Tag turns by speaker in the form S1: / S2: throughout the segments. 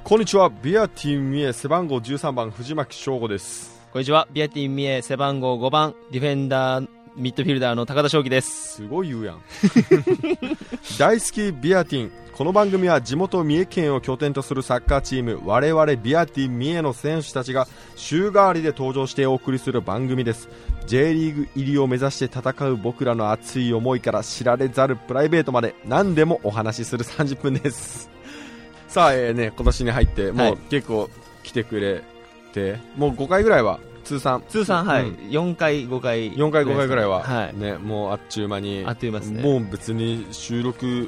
S1: こんにちは、ビアティン三重背番号13番藤巻翔吾です。
S2: こんにちは、ビアティン三重背番号5番ディフェンダーミッドフィルダーの高田翔輝です。
S1: すごい言うやん大好きビアティン。この番組は地元三重県を拠点とするサッカーチーム我々ビアティン三重の選手たちが週替わりで登場してお送りする番組です。 J リーグ入りを目指して戦う僕らの熱い思いから知られざるプライベートまで何でもお話しする30分です。さあ、今年に入ってもう結構来てくれて、もう5回ぐらいは通算
S2: はい、4回5回
S1: ぐらいは、
S2: はい
S1: ね、もうあっちゅう間に、
S2: あっという間ですね。
S1: もう別に収録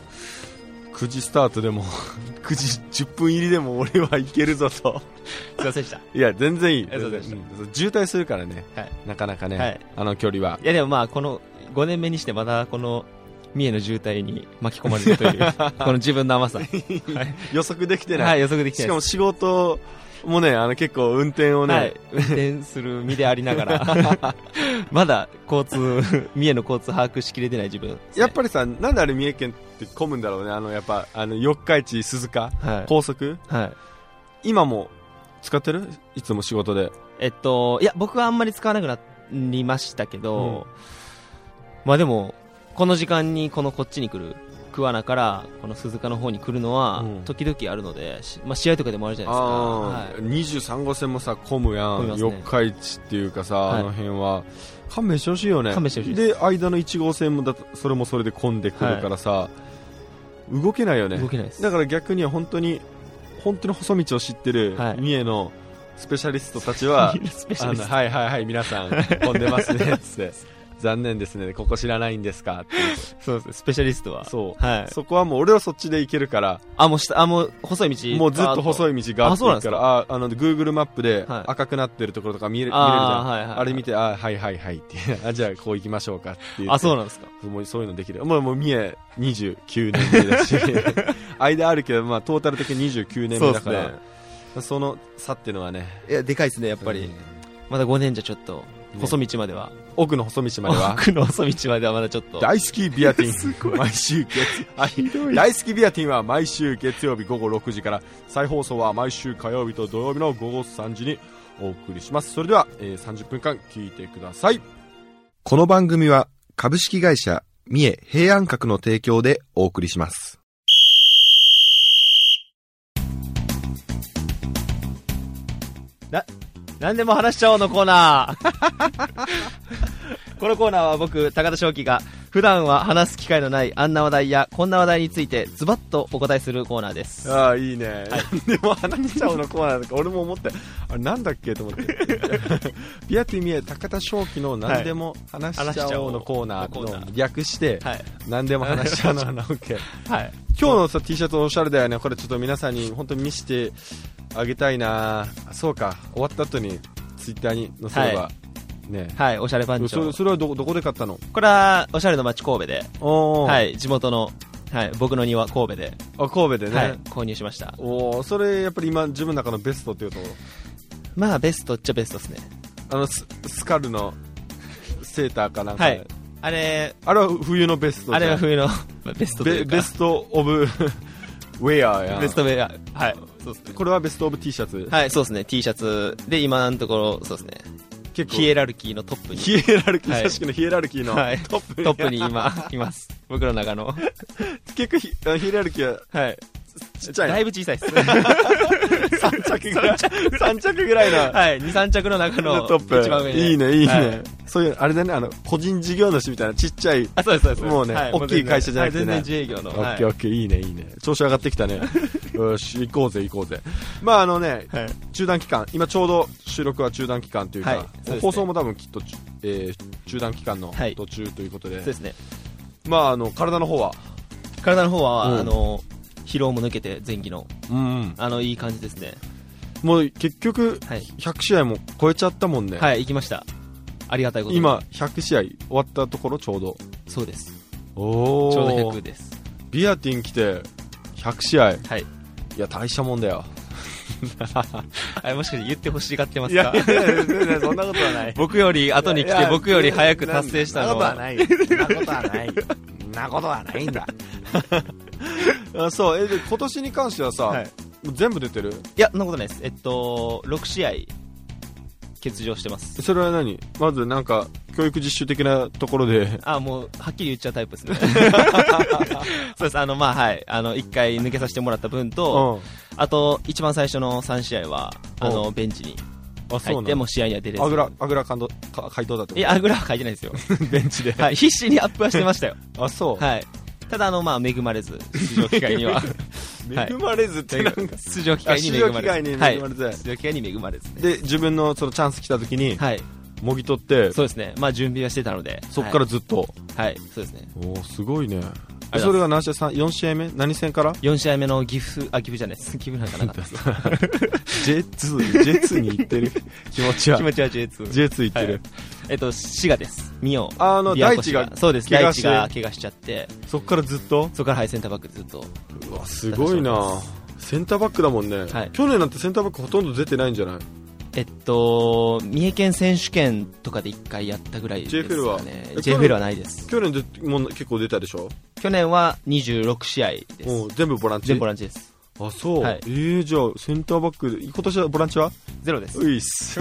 S1: 9時スタートでも9時10分入りでも俺はいけるぞと
S2: すいませんでした。
S1: いや全然いい、渋滞するからね、
S2: はい、
S1: なかなかね、
S2: はい、
S1: あの距離は。
S2: いやでもまあこの5年目にしてまたこの三重の渋滞に巻き込まれるというこの自分の甘さ、はい、
S1: 予測できてない、
S2: はい、予測できてない。
S1: しかも仕事もね、結構運転をね、
S2: はい、運転する身でありながらまだ三重の交通把握しきれてない自分、ね、
S1: やっぱりさ、なんであれ三重県って混むんだろうね。やっぱ四日市鈴鹿、はい、高速、はい、今も使ってる？いつも仕事で。
S2: いや僕はあんまり使わなくなりましたけど、まあでもこの時間にこっちに来る桑名からこの鈴鹿の方に来るのは時々あるので、まあ、試合とかでもあるじゃないですか、はい、
S1: 23号線もさ混むやん、ね、四日市っていうかさ、はい、あの辺は勘弁してほしいよね。
S2: 勘弁してほしい
S1: で間の1号線もそれもそれで混んでくるからさ、はい、動けないよね。
S2: 動けないです。
S1: だから逆に本当に細道を知ってる三重のスペシャリストたちは、はいはいはい皆さん混んでますねって残念ですね、ここ知らないんですかっていう
S2: そうです、スペシャリストは。
S1: そう、はい、そこはもう俺はそっちで行けるから、
S2: もう細い道、
S1: もうずっと細い道があってるから、Google マップで赤くなってるところとか見れるじゃん、はいはいはい、あれ見て、はいはいはいってじゃあこう行きましょうかって言って。
S2: そうなんですか。
S1: もうそういうのできる。もう三重29年目だし間あるけど、まあトータル的に29年目だから、その差っていうのはね、
S2: いやでかいですねやっぱり、まだ5年じゃちょっと細道までは、
S1: 奥の細道までは
S2: まだちょっと。
S1: 大好きビアティン毎週大好きビアティンは毎週月曜日午後6時から、再放送は毎週火曜日と土曜日の午後3時にお送りします。それでは、30分間聞いてください。この番組は株式会社三重平安閣の提供でお送りします。
S2: 何でも話しちゃおうのコーナーこのコーナーは僕高田翔輝が普段は話す機会のないあんな話題やこんな話題についてズバッとお答えするコーナーです。
S1: いいね、はい、何でも話しちゃおうのコーナーとか俺も思って、あれなんだっけと思ってビアティン三重高田翔輝の何でも話しちゃおうのコーナーの略して、はい、何でも話しちゃおうのOK、はい、今日のさ T シャツおしゃれだよね。これちょっと皆さんに本当に見せてあげたいな。そうか、終わった後にツイッターに載せれば、ね、
S2: はい、おしゃれ番長。
S1: それはどこで買ったの？
S2: これはおしゃれの街神戸で、はい、地元の、はい、僕の庭神戸で、
S1: 神戸でね、
S2: はい、購入しました。
S1: それやっぱり今自分の中のベストっていうと、
S2: まあベストっちゃベストですね。
S1: スカルのセーターかなんかで、はい、あれは冬のベスト。
S2: あれは冬のベストというか、
S1: ベストオブウェアや。
S2: ベストウェア、はい、そうですね。
S1: これはベストオブ T シャツ。
S2: はい、そうですね。 T シャツで今のところそうですね、結構ヒエラルキーのトップに、
S1: ヒエラルキー、はい、組織のヒエラルキーのト
S2: ップに今います僕の中の
S1: 結構ヒエラルキーは、はい、ちっちゃいの、
S2: だいぶ小さいです
S1: 3着ぐらいの、
S2: はい、2、3着の中の
S1: トップ、
S2: 一番上で。
S1: いいねいいね、はい、そういうあれだね、個人事業主みたいなちっちゃい、
S2: そうです
S1: もうね、はい、大きい会社じゃなくてね、
S2: 全然自営業の、
S1: オッケーオッケー、いいねいいね、調子上がってきたねよし行こうぜまあね、はい、中断期間、今ちょうど収録は中断期間というか、はい、放送も多分きっと、中断期間の途中ということで、
S2: そうですね。
S1: まあ体の方は、
S2: 疲労も抜けて前期の、いい感じですね。
S1: もう結局100試合も超えちゃったもんね。
S2: はい、行きました。ありがたいことに
S1: 今100試合終わったところ、ちょうど。
S2: そうです。ち
S1: ょう
S2: ど100です。
S1: ビアティン来て100試合、はい、いや大したもんだよ
S2: もしかして言ってほしがってますか？
S1: いやそんなことはない
S2: 僕より後に来て僕より早く達成したの。
S1: そんなことはないそんなことはないんだそうで今年に関してはさ、はい、 全部出てる？
S2: いや、そんなことないです。6試合欠場してます。
S1: それは何？まずなんか教育実習的なところで
S2: もうはっきり言っちゃうタイプですね。そうです。まあはい、1回抜けさせてもらった分と、あと一番最初の3試合はベンチに入っても試合には出れず。あぐら回答だって。 いや、あぐらは書いてないですよ。
S1: ベンチで、
S2: はい、必死にアップはしてましたよ。
S1: あ、そう。
S2: はい。ただまあ恵まれず出場機会には
S1: 恵まれずってなんか
S2: 出場機会に恵まれず、
S1: 出場機会に恵まれず、で自分のそのチャンス来た時にもぎ取って、
S2: そうですね、まあ準備はしてたので、
S1: そっからずっと、
S2: はい、そうですね。
S1: おお、すごいね。それが何試合？4試合目？何戦から
S2: ？4試合目の岐阜じゃないです。岐阜なんかなかったです。
S1: J2 に行ってる気持ちは J2 行ってる。
S2: 滋賀です。三尾。
S1: 大地が、
S2: そうです。大地が怪我しちゃって、
S1: そっからずっと？
S2: そっからセンターバックずっと。
S1: うわ、すごいな。センターバックだもんね。去年なんてセンターバックほとんど出てないんじゃない？
S2: 三重県選手権とかで1回やったぐらいですかね。JFL はないです。
S1: 去年も結構出たでしょ？
S2: 去年は26試合です。
S1: 全部ボランチ？
S2: 全部ボランチです。
S1: あ、そう。はい、じゃあセンターバックで今年はボランチは
S2: ゼロです。
S1: ういっす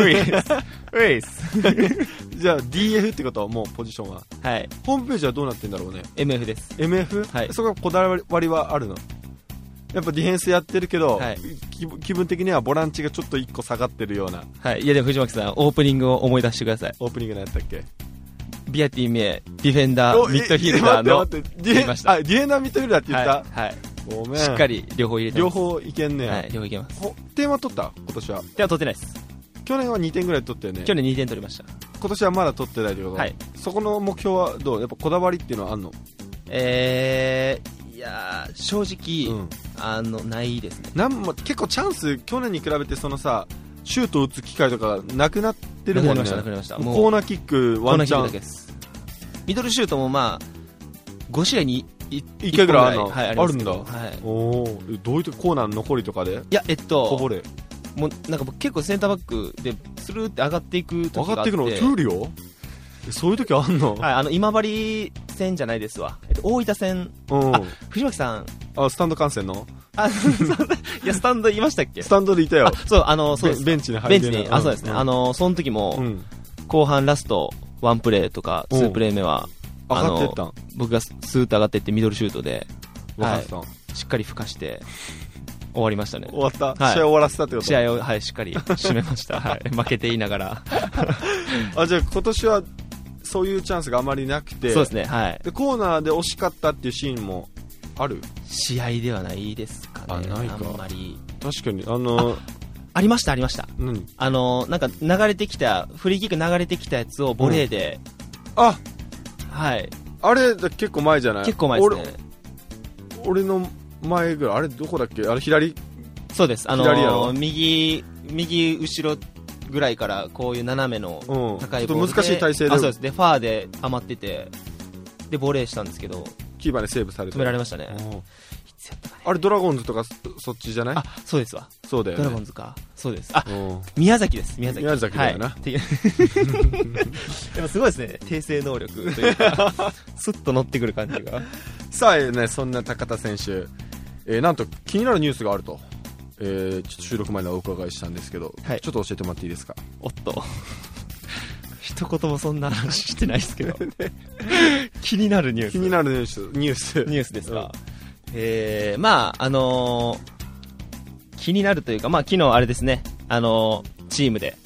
S1: じゃあ DF ってことはもうポジションは、
S2: はい、
S1: ホームページはどうなってんだろうね。
S2: MF です。
S1: MF？
S2: はい。
S1: そこはこだわりはあるの？やっぱディフェンスやってるけど、はい、気分的にはボランチがちょっと1個下がってるような。
S2: はい。いやでも藤巻さん、オープニングを思い出してください。
S1: オープニング何やったっけ？
S2: ビアティ・ミエ、ディフェンダー、ミッドフィルダーの。
S1: ディフェンダー、ミッドフィルダーって言った？
S2: はい。
S1: ごめん。
S2: しっかり両方入れてます。
S1: 両方いけんね。
S2: はい、両方いけます。
S1: 点は取った？今年は。
S2: 点は取ってないです。
S1: 去年は2点ぐらい取ったよね。
S2: 去年2点取りました。
S1: 今年はまだ取ってないってこと？はい。そこの目標はどう？やっぱこだわりっていうのはあんの？
S2: いや正直、ないですね。
S1: 結構チャンス、去年に比べてそのさ、シュート打つ機会とかなくなってるもんね。
S2: なくなりました。
S1: コーナーキック、ワンチャン。
S2: だけです。ミドルシュートもまあ、5試合に
S1: 1回ぐらいあるんだ。
S2: はい。
S1: おー、どういうとコーナーの残りとかで？い
S2: や、
S1: こぼれ。
S2: もうなんか結構センターバックでスルーって上がっていく時があって。
S1: 上がっていくの？トゥーリオ？そういう時あんの？
S2: はい、今治戦じゃないですわ。大分戦。藤巻さん。
S1: スタンド観戦の？
S2: いや、スタンドいましたっけ？
S1: スタンドでいたよ。
S2: そう、そうです。
S1: ベンチに入って
S2: ベンチに、そうですね。その時も、後半ラスト、1プレーとか、2プレー目は、
S1: 上がってったん？
S2: 僕がスーッと上がっていってミドルシュートで、しっかり吹かして、終わりましたね。
S1: 終わった？試合終わらせたってこと？
S2: 試合を、はい、しっかり締めました。はい。負けていながら。
S1: じゃあ今年は、そういうチャンスがあまりなくて、
S2: そうですね、はい。
S1: でコーナーで惜しかったっていうシーンもある？
S2: 試合ではないですかね。
S1: ないか。
S2: あんまり。
S1: 確かに
S2: ありました。
S1: 何？
S2: なんか流れてきたフリーキック流れてきたやつをボレーで、はい。
S1: あれ結構前じゃない？
S2: 結構前ですね。
S1: 俺の前ぐらい、あれどこだっけ？あれ左？
S2: そうです。
S1: 左やろ？
S2: 右後ろぐらいからこういう斜めの高いボールで、
S1: 難しい体勢で、
S2: そうです。でファーで余ってて、でボレーしたんですけど、
S1: キーパーにセーブされて
S2: 止められましたね。
S1: いつやったかね。あれドラゴンズとかそっちじゃない？
S2: そうですわ。
S1: そうだよね。
S2: ドラゴンズか。そうです。宮崎です。宮崎
S1: だよな。
S2: でもすごいですね。訂正能力というか、スッと乗ってくる感じが。
S1: さあね、そんな高田選手、なんと気になるニュースがあると。ちょっと収録前にお伺いしたんですけど、ちょっと教えてもらっていいですか？
S2: おっと。一言もそんな話してないですけど。気になるニュース。
S1: 気になるニュース
S2: ですか？まあ、気になるというか、まあ、昨日あれですね、チームで、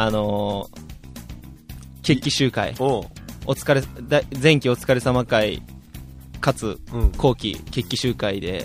S2: 決起集会、前期お疲れ様会、かつ、後期決起集会で、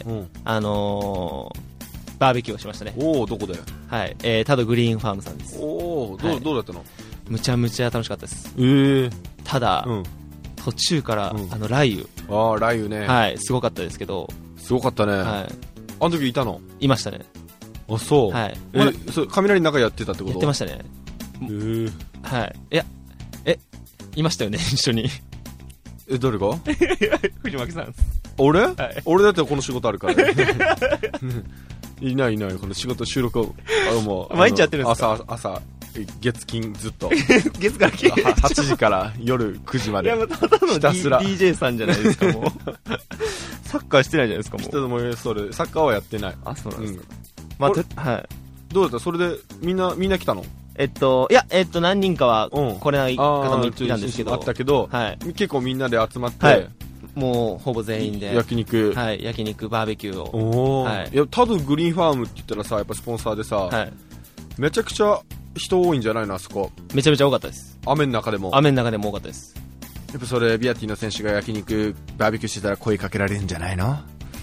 S2: バーベキューをしましたね。
S1: どこで？はい。
S2: タドグリーンファームさんです。
S1: どうだったの？
S2: むちゃむちゃ楽しかったです。ただ、途中から、雷雨。
S1: 雷雨ね。
S2: はい、すごかったですけど。
S1: すごかったね。はい。あの時いたの？い
S2: ましたね。
S1: そう。
S2: はい。
S1: 雷の中やってたってこと？
S2: やってましたね。はい。いや、いましたよね、一緒に。
S1: 誰が？
S2: 藤巻さん。
S1: 俺？俺だってこの仕事あるから。いない、この仕事、収録を、もう。
S2: 毎日やってるんですか？
S1: 朝、月金ずっと。
S2: 月から金
S1: 8時から夜9時まで。
S2: いや、もうただの DJ さんじゃないですか、もう。サッカーしてないじゃないですか、もう。
S1: サッカーはやってない。
S2: そうなんですか。 まあ、はい。
S1: どうだったそれでみんな来たの？
S2: いや、何人かは来れない方もいたんですけど。
S1: あったけど、
S2: はい。
S1: 結構みんなで集まって、
S2: はい、もうほぼ全員で。
S1: 焼肉。
S2: はい、焼肉、バーベキューを。
S1: おー。
S2: はい。
S1: いや、多分グリーンファームって言ったらさ、やっぱスポンサーでさ、
S2: はい。
S1: めちゃくちゃ人多いんじゃないのあそこ。
S2: めちゃめちゃ多かったです。
S1: 雨の中でも。
S2: 雨の中でも多かったです。
S1: やっぱそれ、ビアティの選手が焼肉、バーベキューしてたら声かけられるんじゃないの？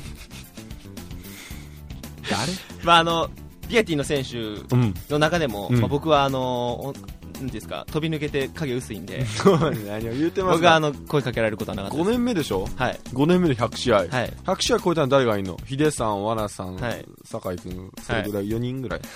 S1: 誰？
S2: まあビアティの選手の中でも、まあ、僕はなんですか、飛び抜けて影薄いんで
S1: 何を言うてます
S2: 僕は声かけられることはなかったです。
S1: 5年目でしょ？
S2: はい。
S1: 5年目で100試合、はい、100試合超えたら誰がいんの？ヒデさん、ワナさん、はい、酒井君、それぐらい、4人ぐらい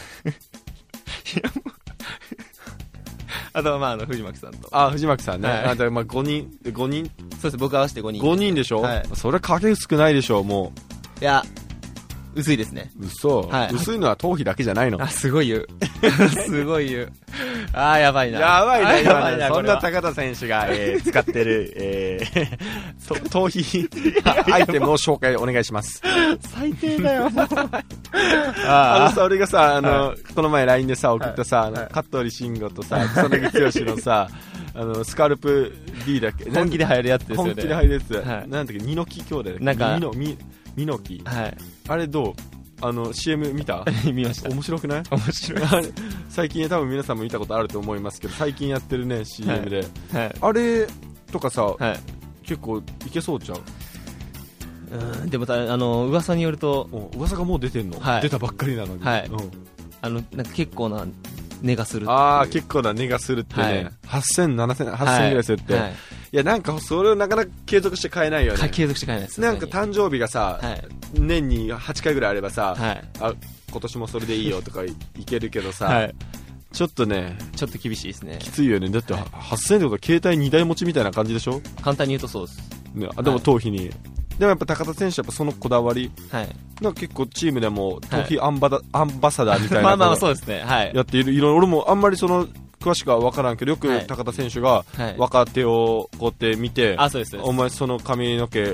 S2: あとはまあ藤巻さんと。
S1: 藤巻さんね、はい、だからまあ5人
S2: そうです、僕合わせて5人。
S1: 5人でしょ？はい、それ影薄くないでしょ？も
S2: ういや薄いですね。
S1: 嘘、はい、薄いのは頭皮だけじゃないの？
S2: すごい言うすごい言う。やばいな。
S1: やばいな、今ね。そんな高田選手が、使ってる、頭皮アイテムを紹介お願いします。
S2: 最低だよ。
S1: 俺がさ、この前 LINE でさ、送ったさ、香取慎吾とさ、草薙剛のさ、スカルプ D だっけ？
S2: 本気で入るやつですよね。
S1: 本気で入るやつ。なんだっけ、二の木兄弟だっけ？なんか、ミノキ、はい、あれどうCM 見た？
S2: 見ました。
S1: 面白くない？
S2: 面白い。
S1: 最近多分皆さんも見たことあると思いますけど、最近やってるね CM で、はいはい、あれとかさ、はい、結構いけそうちゃう？
S2: でも噂によると、
S1: 噂がもう出てんの？はい、出たばっかりなのに、はい、
S2: なんか結構な値がする。
S1: 結構な値がするってね、はい、8000、7000、8000ぐらいするって、はい、いやなんかそれをなかなか継続して買えないよね。
S2: 継続して買えないです。
S1: なんか誕生日がさ、はい、年に8回ぐらいあればさ、はい、今年もそれでいいよとかいけるけどさ、はい、ちょっとね、
S2: ちょっと厳しいですね。
S1: きついよね。だって8000円とか携帯2台持ちみたいな感じでしょ？
S2: 簡単に言うとそうです、
S1: ね、でも頭皮に、でもやっぱ高田選手はやっぱそのこだわり、はい、なんか結構チームでも頭皮アンバサダーみたいな
S2: まあそうですね、はい、
S1: やっている。俺もあんまり詳しくは分からんけど、よく高田選手が若手をこうやって見て、お前その髪の毛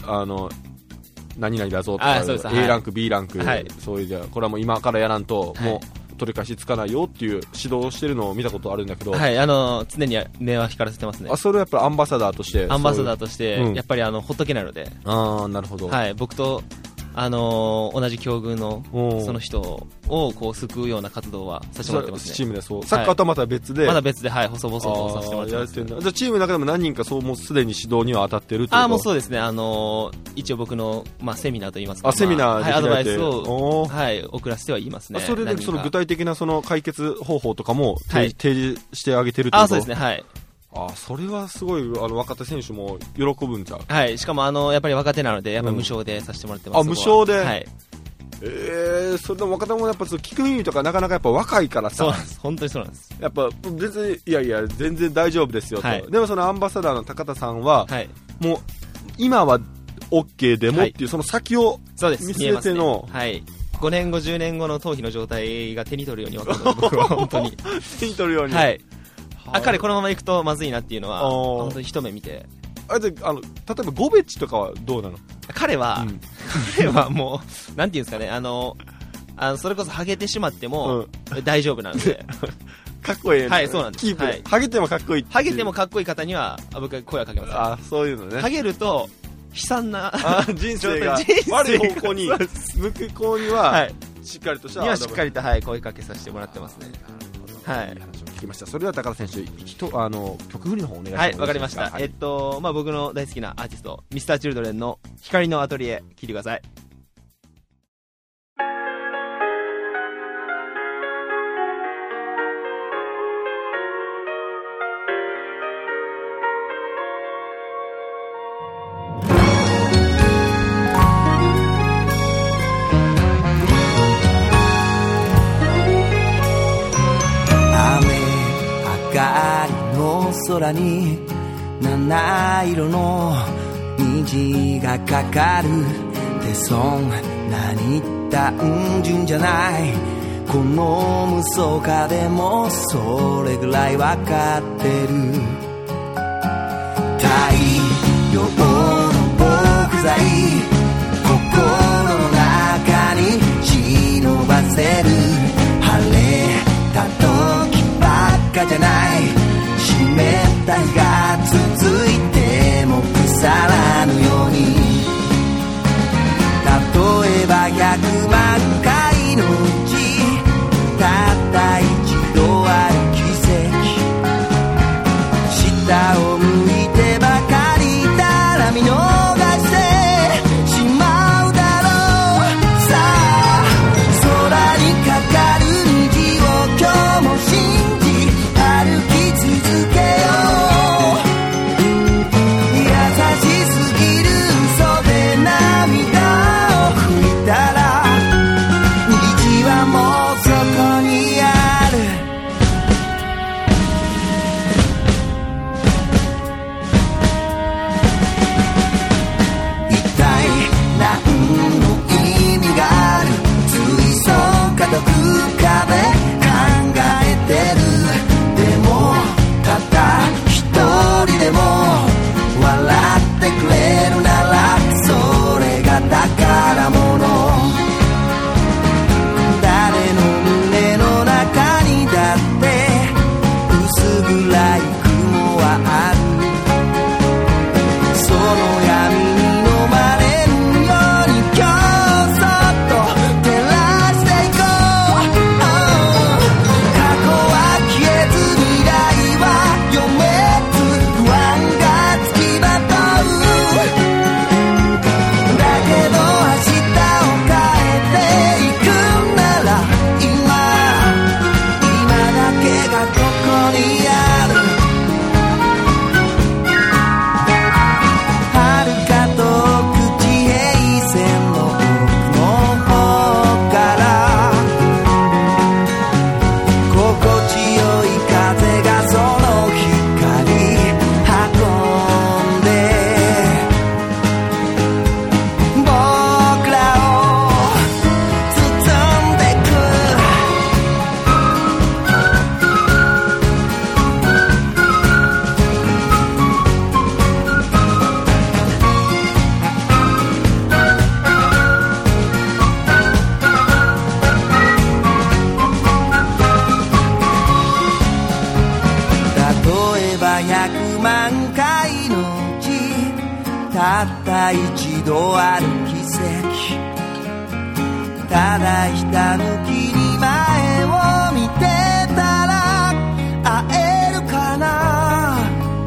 S1: 何々だぞとか、A ランク B ランク、そういうじゃこれはもう今からやらんともう取り返しつかないよっていう指導をしてるのを見たことあるんだけど、
S2: はい、常に目は光らせてますね。
S1: それはやっぱりアンバサダーとして
S2: やっぱりほっとけないので、
S1: なるほど、
S2: はい、僕と同じ境遇のその人をこう救うような活動はさせてもらってますね。
S1: チームでそう、サッカーとはまた別で、
S2: はい、細々とさせてもらってます。
S1: じゃあチームの中でも何人かもうすでに指導には当たってるってこと？
S2: もうそうですね。一応僕のセミナーといいますか、
S1: セミナーで
S2: アドバイスを送らせてはいますね。
S1: それで具体的な解決方法とかも提示してあげてるってこと？
S2: そうですね、はい。
S1: それはすごい若手選手も喜ぶんちゃう？
S2: はい、しかもやっぱり若手なのでやっぱり無償でさせてもらってます。
S1: 無償で？
S2: はい。
S1: それでも若手もやっぱ聞く耳とかなかなかやっぱ若いからさ。
S2: そうなんです、本当にそうなんです。
S1: やっぱ別にいや全然大丈夫ですよと、はい、でもそのアンバサダーの高田さんは、はい、もう今は OK でもっていう、はい、その先を見据えての、
S2: ね、はい、5年後10年後の頭皮の状態が手に取るように分かる僕は本当に
S1: 手に取るように、
S2: はい、彼このまま行くとまずいなっていうのは本当に一目見て。
S1: 例えばゴベッチとかはどうなの？
S2: 彼はもうなんていうんですかね、それこそハゲてしまっても大丈夫なんで
S1: かっこいいね。
S2: はい、そうなんです。
S1: はい、ハゲてもかっこいい。
S2: ハゲてもかっこいい方には僕は声をかけます。
S1: そういうのね。
S2: ハゲると悲惨な
S1: 人生が悪い方向に向く子には、はい、しっかりとした
S2: にはしっかりと、はい、声かけさせてもらってますね。はい、
S1: 話を聞きました。それでは高田選手、曲振りの方お願いします。
S2: はい、わかりました。はい、僕の大好きなアーティスト Mr.Children の光のアトリエ聴いてください。
S3: 空に七色の虹がかかるってそんなに単純じゃない。この無双化でもそれぐらいわかってる。太陽の木材心の中に忍ばせた日が続いても腐らぬように、例えば100万回のうちたった一度ある奇跡、下を向いてばかりいたら見逃してしまうだろう。さあ空にかかる虹を今日も信じ歩き続けよう。優しすぎる嘘で涙を拭いたら虹はもうそこにある。一体何の意味がある、水槽固く壁考えてる。でもたった一人でも笑ってくれるならそれが宝物。誰の胸の中にだって薄暗い雲はある。その闇に飲まれるように今日そっと照らしていこう。過去は消えず未来は読めず不安がつきまとう。だけど明日を変えていくなら今だけがここにある。遥か遠く地平線の奥の方から心地よい風がその光運んで僕らを包んでく。例えば100万回のうちたった一度ある奇跡、ただひたむきに前を見てたら会えるかな。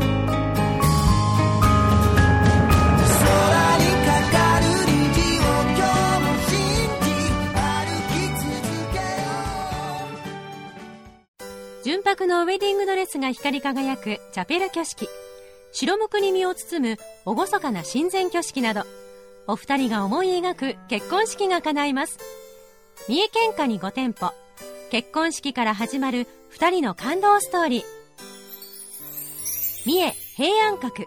S3: 空にかかる虹を今日も信じ歩き続けよう。
S4: 純白のウェディングドレスが光り輝くチャペル挙式、白むくに身を包む厳かな神前挙式など、お二人が思い描く結婚式が叶います。三重県下に5店舗、結婚式から始まる二人の感動ストーリー。三重平安閣。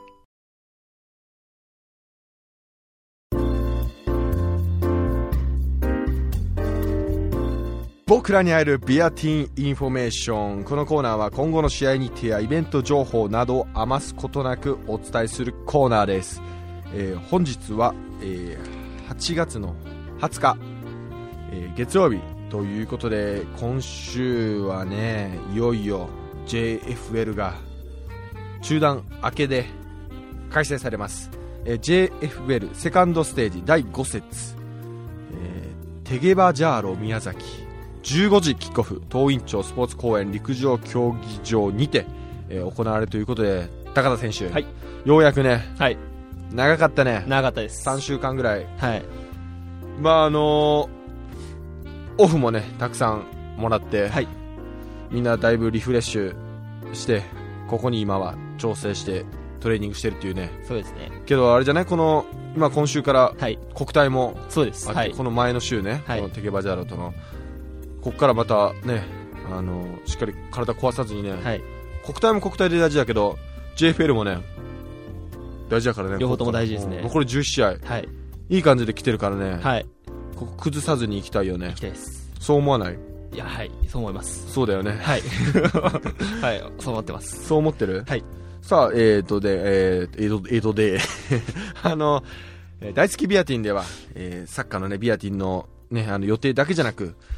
S1: 僕らに会えるビアティーンインフォメーション。このコーナーは今後の試合日程やイベント情報などを余すことなくお伝えするコーナーです。本日は、8月の20日、月曜日ということで、今週はね、いよいよ JFL が中断明けで開催されます。JFL セカンドステージ第5節、テゲバジャーロ宮崎15時キックオフ、東院町スポーツ公園陸上競技場にて、行われるということで、高田選手、
S2: はい、
S1: ようやくね、
S2: はい、
S1: 長かったね。
S2: 長かったです。
S1: 3週間ぐらい、
S2: はい、
S1: まあオフもねたくさんもらって、はい、みんなだいぶリフレッシュしてここに今は調整してトレーニングしてるっていうね。
S2: そうですね。
S1: けどあれじゃない、今週から国体も、
S2: そうです、
S1: はい、この前の週ね、
S2: はい、
S1: このテゲバジャーロとのここからまたね、しっかり体壊さずにね、はい、国体も国体で大事だけど JFL もね大事だからね。
S2: 両方とも大事ですね。
S1: 残り11試合、はい、いい感じで来てるからね、はい、ここ崩さずに行きたいよね。
S2: 行きたいです。
S1: そう思わない？
S2: いや、はい、そう思います。
S1: そうだよね。
S2: はいはい、そう思ってます。
S1: そう思ってる？
S2: はい。
S1: さあ、江戸で大好きビアティンでは、サッカーのねビアティンのね予定だけじゃなく、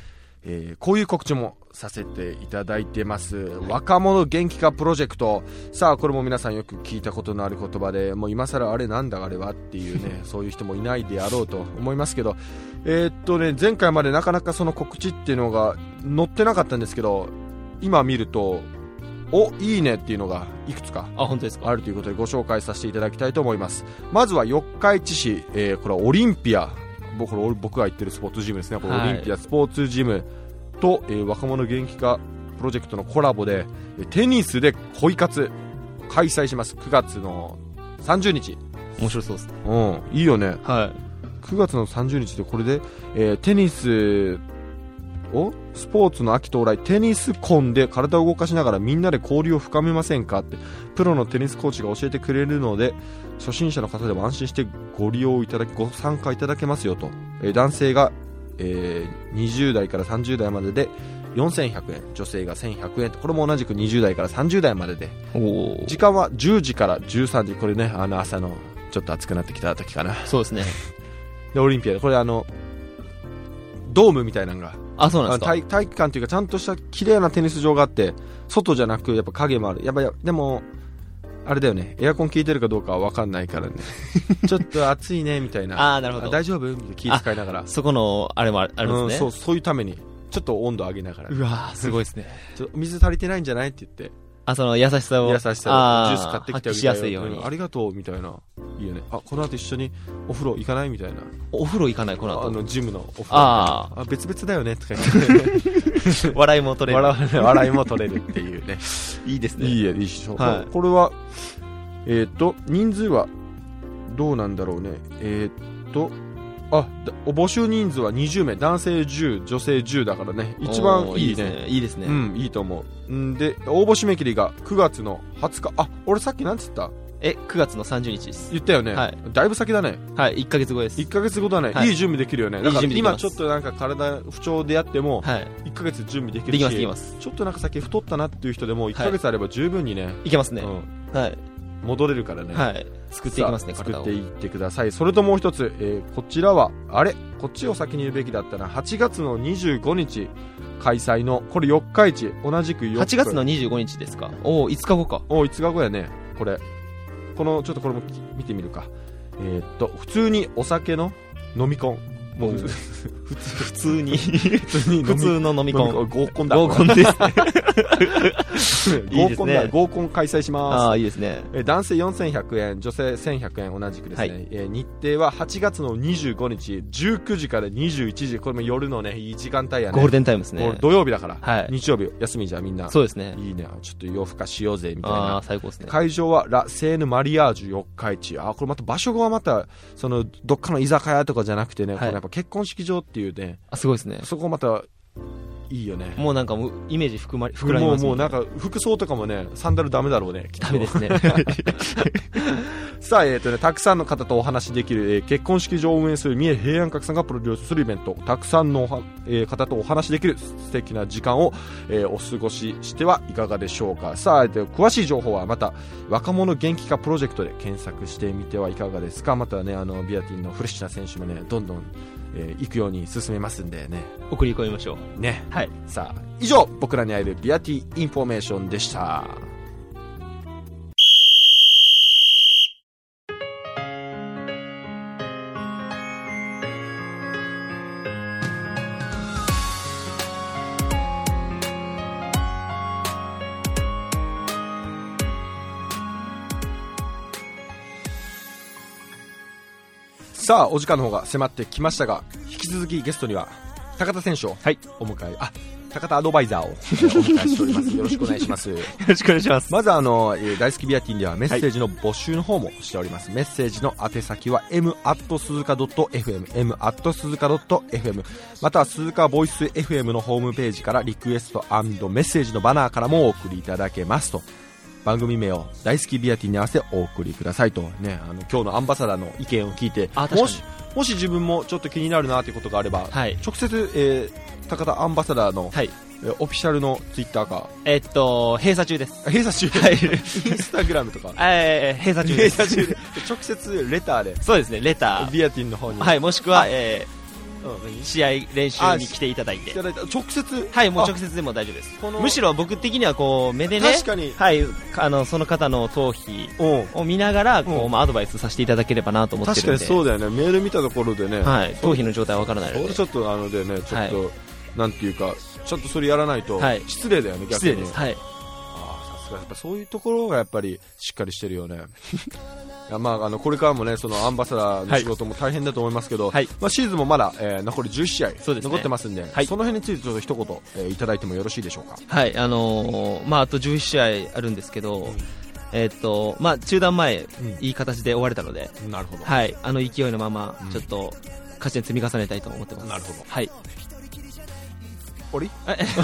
S1: こういう告知もさせていただいてます。若者元気化プロジェクト。さあこれも皆さんよく聞いたことのある言葉で、もう今更あれなんだあれはっていうねそういう人もいないであろうと思いますけど、前回までなかなかその告知っていうのが載ってなかったんですけど、今見るといいねっていうのがいくつか
S2: 本当ですか。
S1: あるということでご紹介させていただきたいと思います。まずは四日市市、これはオリンピア、僕が行ってるスポーツジムですね。これオリンピアスポーツジムと、若者元気化プロジェクトのコラボでテニスで恋活開催します。9月の30日。
S2: 面白そうです
S1: ね。いいよね。
S2: はい。
S1: 9月の30日でこれで、テニスをスポーツの秋到来テニスコンで体を動かしながらみんなで交流を深めませんかってプロのテニスコーチが教えてくれるので、初心者の方でも安心してご参加いただけますよと。男性が、20代から30代までで4100円、女性が1100円と、これも同じく20代から30代までで、時間は10時から13時。これね、朝のちょっと暑くなってきた時かな。
S2: そうですね。
S1: でオリンピアでこれドームみたいなのが、
S2: そうなんですか。
S1: 体育館というかちゃんとした綺麗なテニス場があって、外じゃなくやっぱ影もある。でもあれだよね、エアコン効いてるかどうかは分かんないからねちょっと暑いねみたいな。
S2: なるほど。
S1: 大丈夫みたいな気遣いながら、
S2: そこのあれもあるんですね。
S1: そういうためにちょっと温度上げながら、
S2: うわすごいですね
S1: ちょっと水足りてないんじゃないって言って、
S2: その優しさを
S1: ジュース買ってきて
S2: 発揮しやすいように、
S1: ありがとうみたいな。いいよね。この後一緒にお風呂行かないみたいな。
S2: お風呂行かない。この後
S1: ジムのお風呂。別々だよねとか言って
S2: 笑いも取れる
S1: 笑いも取れるっていうね
S2: いいですね。
S1: いいでしょ、
S2: はい、
S1: これは人数はどうなんだろうね。募集人数は20名、男性10、女性10だからね、一番いいね。
S2: いいですね。
S1: いいと思う。で、応募締め切りが9月の20日。俺さっきなんつった？
S2: 9月の30日です。
S1: 言ったよね。
S2: はい。
S1: だいぶ先だね。
S2: はい、1ヶ月後です。
S1: 1ヶ月後だね。いい準備できるよね。だから今ちょっとなんか体不調であっても、1ヶ月準備できるし、
S2: できます。
S1: ちょっとなんか先太ったなっていう人でも1ヶ月あれば十分にね。
S2: いけますね。はい。
S1: 戻れるからね。
S2: はい。作っていきますね、
S1: 体を。作っていってください。それともう一つ、こちらは、こっちを先に言うべきだったな。8月の25日開催の、これ四日市、同じく4日。
S2: 8月の25日ですか。5日後か。
S1: 5日後やね。ちょっとこれも見てみるか。普通にお酒の飲み込ん。もう
S2: 普通の飲み込ん。
S1: 合コンだ。
S2: 合コンです
S1: 合コン開催します。
S2: いいですね。
S1: 男性4100円、女性1100円、同じくですね。日程は8月の25日、19時から21時。これも夜のね、いい時間帯やね。
S2: ゴールデンタイムですね。
S1: 土曜日だから。
S2: はい。
S1: 日曜日、休みじゃみんな。
S2: そうですね。
S1: いいね。ちょっと夜更かしようぜ、みたいな。
S2: 最高ですね。
S1: 会場はラ・セーヌ・マリアージュ四日市。これまた場所がまた、どっかの居酒屋とかじゃなくてね、これやっぱ結婚式場っていうね。
S2: すごいですね。
S1: そこまた、いいよね。
S2: もうなんかイメージ膨らみますね。
S1: もうなんか服装とかもね、サンダルダメだろうね。
S2: ダメですね。
S1: さあ、たくさんの方とお話しできる、結婚式場を運営する三重平安閣さんがプロデュースするイベント、たくさんの方とお話しできる素敵な時間を、お過ごししてはいかがでしょうか。さあ、詳しい情報はまた若者元気化プロジェクトで検索してみてはいかがですか。またね、ビアティンのフレッシュな選手もね、どんどん行くように進めますんでね、
S2: 送り込みましょう
S1: ね。
S2: はい。
S1: さあ、以上僕らに会えるビアティインフォメーションでした。さあ、お時間の方が迫ってきましたが、引き続きゲストには高田選手をお迎え、高田アドバイザーをお迎えしております。よろしくお願いします。よ
S2: ろしくお願いします。
S1: まず大好きビアティンではメッセージの募集の方もしております。メッセージの宛先は m@suzuka.fm m@suzuka.fm または鈴鹿ボイス FM のホームページからリクエスト&メッセージのバナーからもお送りいただけますと。番組名を大好きビアティンに合わせお送りくださいとね。今日のアンバサダーの意見を聞いて、もし自分もちょっと気になるなということがあれば、直接、高田アンバサダーの、オフィシャルのツイッターか
S2: 閉鎖中です。
S1: 閉鎖中。はい。インスタグラムとか
S2: 閉鎖中です。
S1: 直接レターで。
S2: そうですね、レター
S1: ビアティンの方に、
S2: もしくは試合練習に来ていただいて、
S1: 直接、
S2: はい、もう直接でも大丈夫です。むしろ僕的にはこう目でね、
S1: 確かに、
S2: はい、その方の頭皮を見ながらこう、アドバイスさせていただければなと思ってるんで。
S1: 確かにそうだよね。メール見たところでね、
S2: はい、頭皮の状態わからないので、
S1: ちょっとでね、ちょっと、なんていうか、ちょっとそれやらないと失礼だよね、逆に。
S2: 失礼です。はい。
S1: さすがやっぱそういうところがやっぱりしっかりしてるよね。いや、これからもね、そのアンバサダーの仕事も大変だと思いますけど、シーズンもまだ、残り11試合残ってますんで、その辺についてちょっと一言、いただいてもよろしいでしょうか。
S2: はい、あと11試合あるんですけど、中断前、いい形で終われたので、
S1: なるほど。
S2: はい、勢いのまま、ちょっと勝ち点積み重ねたいと思ってます。
S1: なるほど。
S2: はい。
S1: はい、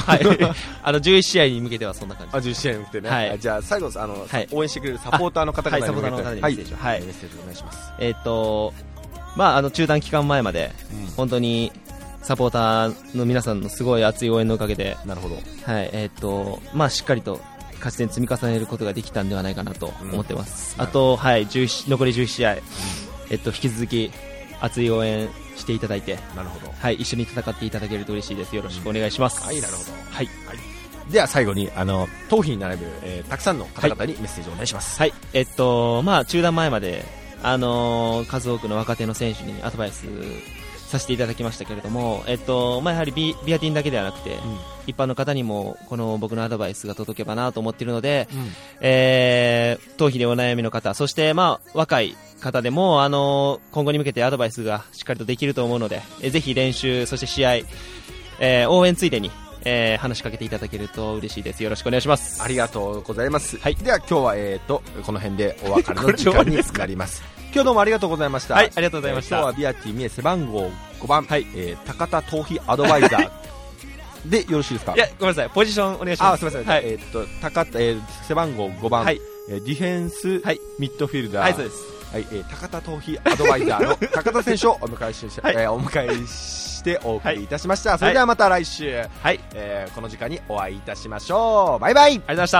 S2: 11試合に向けてはそんな感じ。
S1: 11試合に向けてね。
S2: はい、
S1: じゃあ最後、応援してくれるサポーターの方々に向けて、
S2: メッセージ
S1: お願いします。
S2: 中断期間前まで、本当にサポーターの皆さんのすごい熱い応援のおかげで、
S1: なるほど。
S2: はい、しっかりと勝ち点積み重ねることができたんではないかなと思ってます。あと、はい、残り11試合、引き続き熱い応援していただいて、
S1: なるほど。
S2: はい、一緒に戦っていただけると嬉しいです。よろしくお願いします。
S1: はい、なるほど。
S2: はい。
S1: では最後に頭皮に並ぶ、たくさんの方々にメッセージをお願いします。
S2: はい。中断前まで数多くの若手の選手にアドバイスさせていただきましたけれども、やはりビアティンだけではなくて、一般の方にもこの僕のアドバイスが届けばなと思っているので、頭皮でお悩みの方、そして若い方でも今後に向けてアドバイスがしっかりとできると思うので、ぜひ練習、そして試合、応援ついでに話しかけていただけると嬉しいです。よろしくお願いします。
S1: ありがとうございます。
S2: はい、
S1: では今日はこの辺でお別れの時間になります。今日どうもありがとうございました。
S2: はい、ありがとうございました。
S1: 今日はビアティミエ背番号5番、はい、高田頭皮アドバイザーでよろしいですか。
S2: いや、ごめんなさい、ポジションお願いします。
S1: すみません。はい、背番号5番、はい、ディフェンス、はい、ミッドフィルダー、
S2: はい、そうです。
S1: はい、高田頭皮アドバイザーの高田選手をお迎えしてお送りいたしました。それではまた来週、はい、この時間にお会いいたしましょう。バイバイ。
S2: ありがとうございました。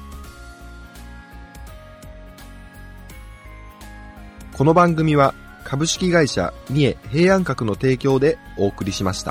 S1: この番組は株式会社三重平安閣の提供でお送りしました。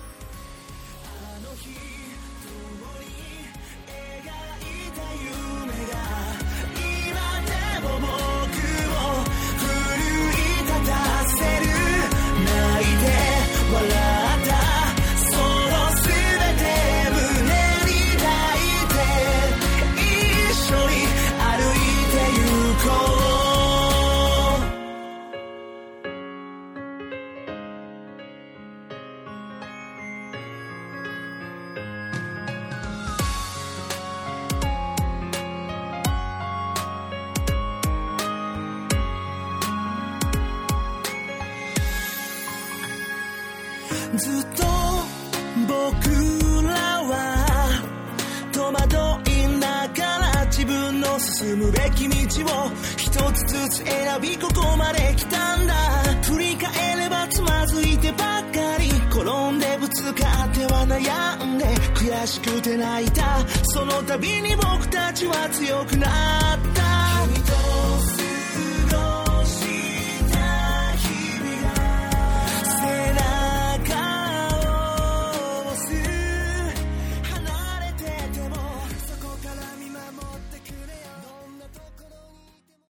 S3: ずっと僕らは戸惑いながら自分の進むべき道を一つずつ選びここまで来たんだ。振り返ればつまずいてばっかり、転んでぶつかっては悩んで悔しくて泣いた。その度に僕たちは強くなった。